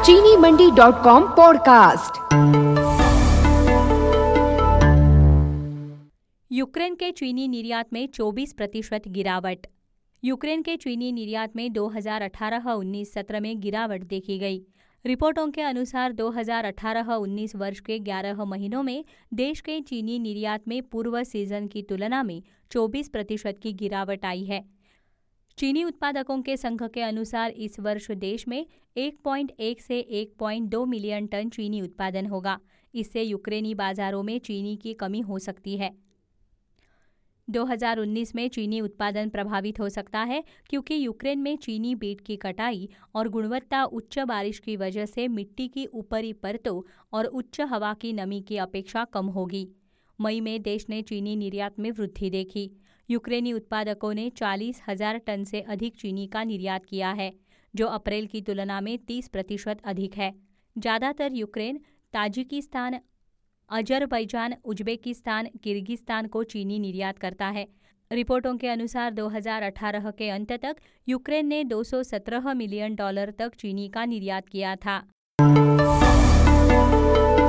चीनी मंडी.com podcast. Ukraine के चीनी निर्यात में 24% गिरावट। यूक्रेन के चीनी निर्यात में 2018-19 सत्र में गिरावट देखी गई। रिपोर्टों के अनुसार 2018-19 वर्ष के 11 महीनों में देश के चीनी निर्यात में पूर्व सीजन की तुलना में 24% की गिरावट आई है। चीनी उत्पादकों के संघ के अनुसार इस वर्ष देश में 1.1 से 1.2 मिलियन टन चीनी उत्पादन होगा। इससे यूक्रेनी बाजारों में चीनी की कमी हो सकती है। 2019 में चीनी उत्पादन प्रभावित हो सकता है क्योंकि यूक्रेन में चीनी बीट की कटाई और गुणवत्ता उच्च बारिश की वजह से मिट्टी की ऊपरी परतों और उच्च हवा की नमी की अपेक्षा कम होगी। मई में देश ने चीनी निर्यात में वृद्धि देखी। यूक्रेनी उत्पादकों ने 40,000 टन से अधिक चीनी का निर्यात किया है, जो अप्रैल की तुलना में 30% अधिक है। ज़्यादातर Ukraine, Tajikistan, Azerbaijan, Uzbekistan, Kyrgyzstan को चीनी निर्यात करता है। रिपोर्टों के अनुसार 2018 के अंत तक यूक्रेन ने $217 मिलियन तक चीनी का निर्यात किया था।